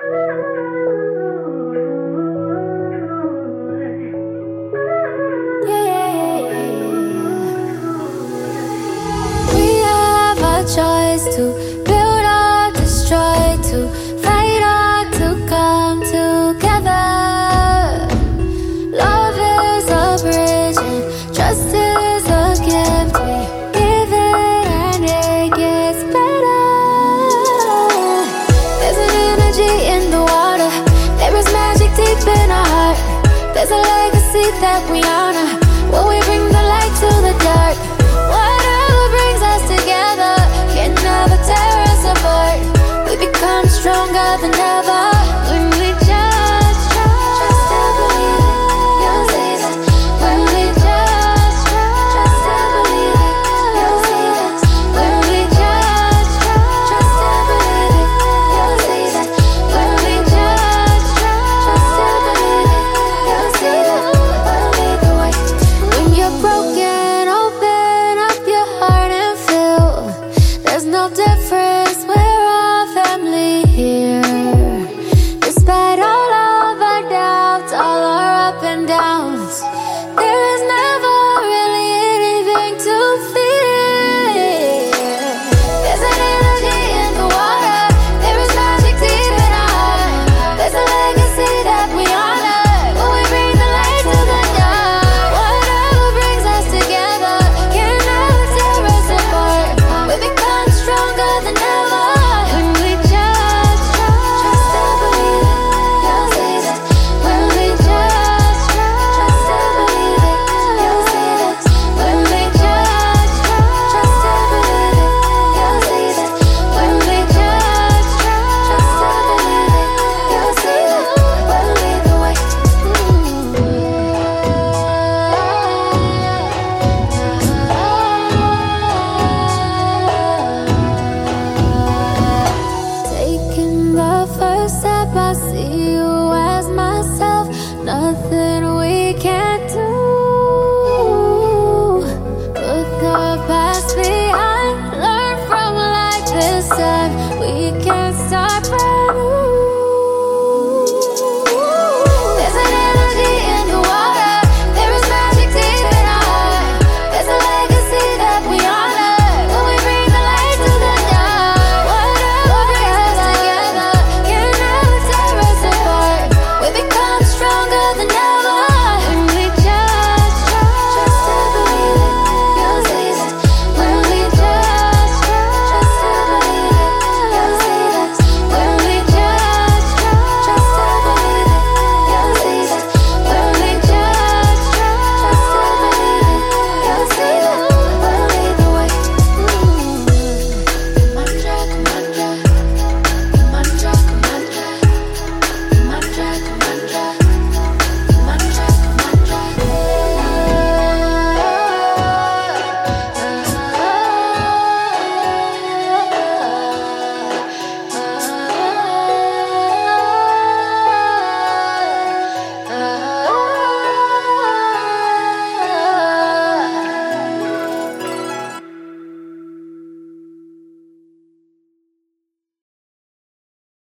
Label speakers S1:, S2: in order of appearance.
S1: We have a choice to build or destroy, to fight or to come together. Love is a bridge and trust is a gift. We give it and it gets better. There's an energy in the water. There is magic deep in our heart. There's a legacy that we honor. Will we bring the light to the dark? Whatever brings us together can never tear us apart. We become stronger than ever when we just trust and believe it. You'll see that when we just trust and believe it. You'll see that when we just trust and believe it. You'll see that when we just trust and believe it. You'll see that we'll lead the way. When you're broken, open up your heart and feel. There's no difference, we're all family here. Despite all of our doubts, all our up and downs, there is never really anything to fear. There's an energy in the water. There is magic deep in our heart. There's a legacy that we honor. Will we bring the light to the dark? Whatever brings us together can never tear us apart. We become stronger than ever when we just trust and believe it. You'll see that when we just trust and believe it. You'll see that when we just trust and believe it. You'll see that when we just trust and believe it. You'll see that we'll lead the way. Taking the first step, I see